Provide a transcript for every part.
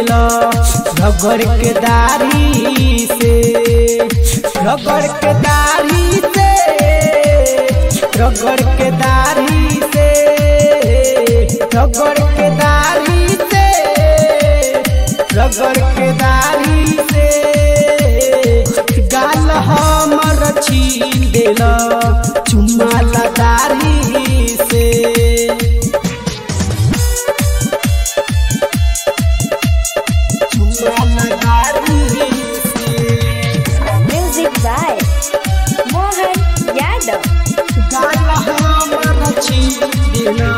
देला रगड़ के दाढ़ी से, रगड़ के दाढ़ी से, रगड़ के दाढ़ी से, रगड़ के दाढ़ी से, रगड़ के दाढ़ी से गाल हमर छीन देला चुम्मा ला दाढ़ी से। Music by Mohan Yadav. गाल हमर छीन देला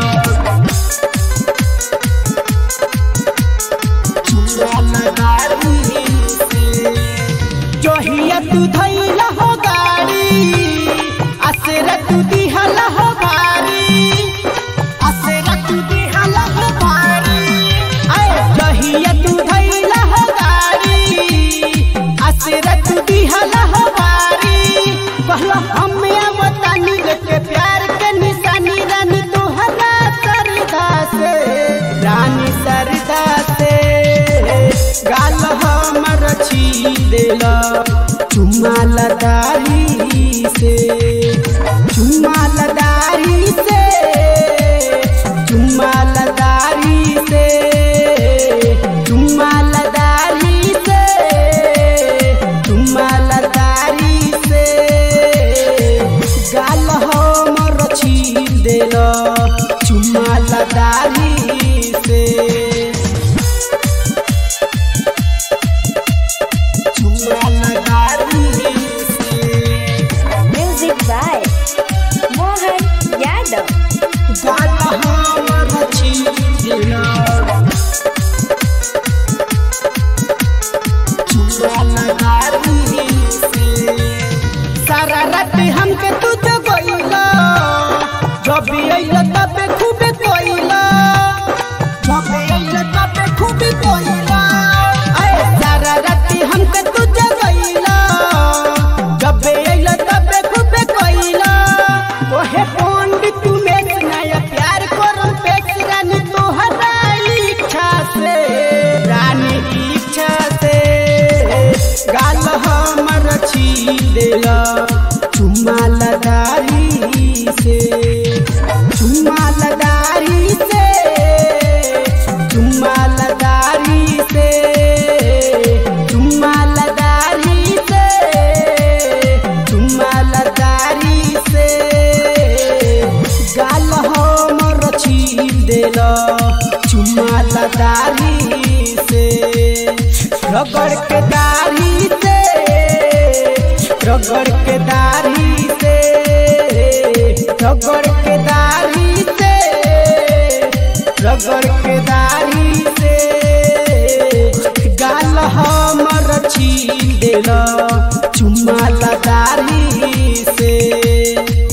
चुम्मा ला दाढ़ी से। जोहिया तू धैला हो गाड़ी आसेरा तू दिहला हो भारी, आसेरा तू दिहला हो भारी। आए जोहिया तू धैला हो गाड़ी आसेरा तू दिहला हो भारी। कहला हमें बतानी के प्यार के निशानी रानी तोहरा सरदा से, रानी सरदा से गाल हमर छीन देला चुम्मा ला दाढ़ी से, चुम्मा ला दाढ़ी से, चुम्मा ला दाढ़ी से, चुम्मा ला दाढ़ी से, चुम्मा ला दाढ़ी से गाल हमर छीन देला चुम्मा ला दाढ़ी से। Music by Mohan Yadav. गाल हमर छीन देला चुम्मा ला दाढ़ी से। सारा रात हमके तू जगैला जब अइला तबे खूबे कोइला, जब अइला तबे खूबे कोइला। आए सारा रात हमके तू जगैला जब अइला तबे खूबे कोइला। ओहे पंडित तू में नया प्यार करम पे रानी तोहरा इच्छा से, रानी इच्छा से गाल हमर छीन देला चुम्मा ला दाढ़ी से, चुम्मा ला दाढ़ी से, चुम्मा ला दाढ़ी से, चुम्मा ला दाढ़ी से, चुम्मा ला दाढ़ी से गाल हमर छीन देला चुम्मा ला दाढ़ी से। रगड़ के दाढ़ी से, रगड़ के दाढ़ी से, रगड़ के दाढ़ी से, रगड़ के दाढ़ी से गाल हमर छीन देला चुम्मा ला दाढ़ी